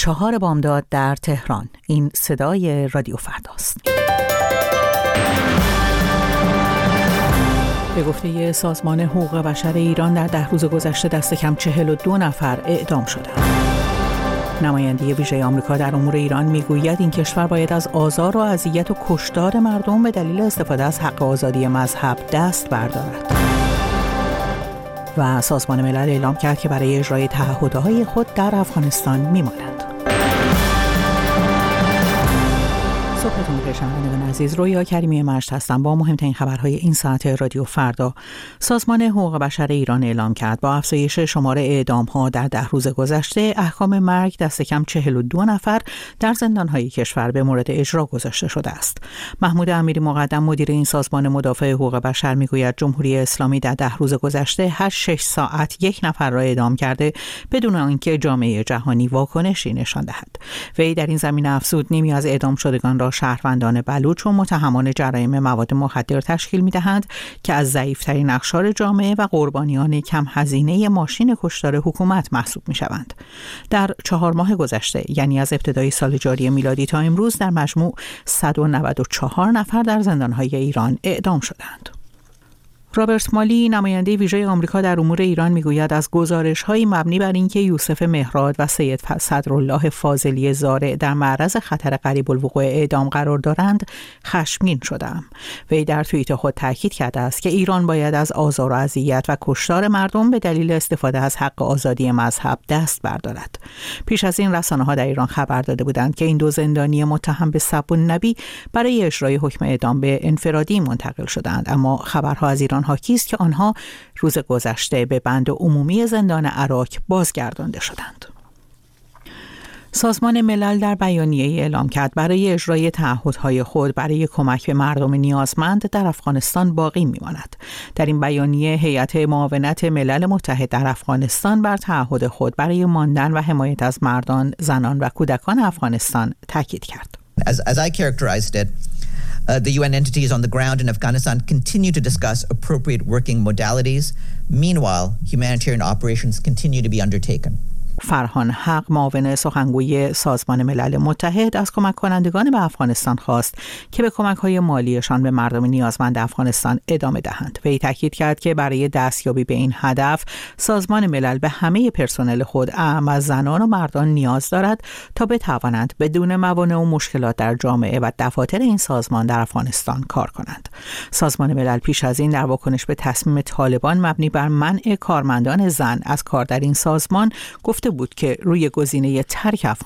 4 بامداد در تهران. این صدای رادیو فرداست. به گفته سازمان حقوق بشر ایران در 10 روز گذشته دست کم 42 نفر اعدام شدند. نماینده ویژه آمریکا در امور ایران میگوید این کشور باید از آزار و اذیت و کشتار مردم به دلیل استفاده از حق آزادی مذهب دست بردارد. و سازمان ملل اعلام کرد که برای اجرای تعهدهای خود در افغانستان میمانند. صبحتون بخیر شنوندگان عزیز، رویا کریمی مجد هستم با مهمترین خبرهای این ساعت رادیو فردا. سازمان حقوق بشر ایران اعلام کرد با افزایش شمار اعدام‌ها در 10 روز گذشته احکام مرگ دست کم 42 نفر در زندان‌های کشور به مورد اجرا گذاشته شده است. محمود امیری مقدم مدیر این سازمان مدافع حقوق بشر میگوید جمهوری اسلامی در 10 روز گذشته هر 6 ساعت یک نفر را اعدام کرده بدون آنکه جامعه جهانی واکنشی نشان دهد. وی در این زمینه افزود نیمی از اعدام شدگان را شهروندان بلوچ و متهمان جرایم مواد مخدر تشکیل می‌دهند که از ضعیف‌ترین اقشار جامعه و قربانیان کم هزینه ماشین کشتار حکومت محسوب می‌شوند. در 4 ماه گذشته، یعنی از ابتدای سال جاری میلادی تا امروز، در مجموع 194 نفر در زندان‌های ایران اعدام شدند. رابرت مالی نماینده ویژه آمریکا در امور ایران میگوید از گزارش‌های مبنی بر اینکه یوسف مهراد و سید صدرالله فاضلی زارع در معرض خطر قریب الوقوع اعدام قرار دارند خشمگین شدم. وی در توییت خود تاکید کرده است که ایران باید از آزار و اذیت و کشتار مردم به دلیل استفاده از حق آزادی مذهب دست بردارد. پیش از این رسانه‌ها در ایران خبر داده بودند که این دو زندانی متهم به سب النبی برای اجرای حکم اعدام به انفرادی منتقل شدند، اما خبرها از ایران حاکی است که آنها روز گذشته به بند عمومی زندان عراق بازگردانده شدند. سازمان ملل در بیانیه‌ای اعلام کرد برای اجرای تعهدهای خود برای کمک به مردم نیازمند در افغانستان باقی می‌ماند. در این بیانیه هیئت معاونت ملل متحد در افغانستان بر تعهد خود برای ماندن و حمایت از مردان، زنان و کودکان افغانستان تاکید کرد. As I characterized it, the UN entities on the ground in Afghanistan continue to discuss appropriate working modalities. Meanwhile, humanitarian operations continue to be undertaken. فرهان حق معاون سخنگوی سازمان ملل متحد از کمک کنندگان به افغانستان خواست که به کمک‌های مالیشان به مردم نیازمند افغانستان ادامه دهند. وی تاکید کرد که برای دستیابی به این هدف سازمان ملل به همه پرسنل خود اعم از زنان و مردان نیاز دارد تا بتوانند بدون موانع و مشکلات در جامعه و دفاتر این سازمان در افغانستان کار کنند. سازمان ملل پیش از این در واکنش به تصمیم طالبان مبنی بر منع کارمندان زن از کار در این سازمان گفته بود که روی گزینه ترک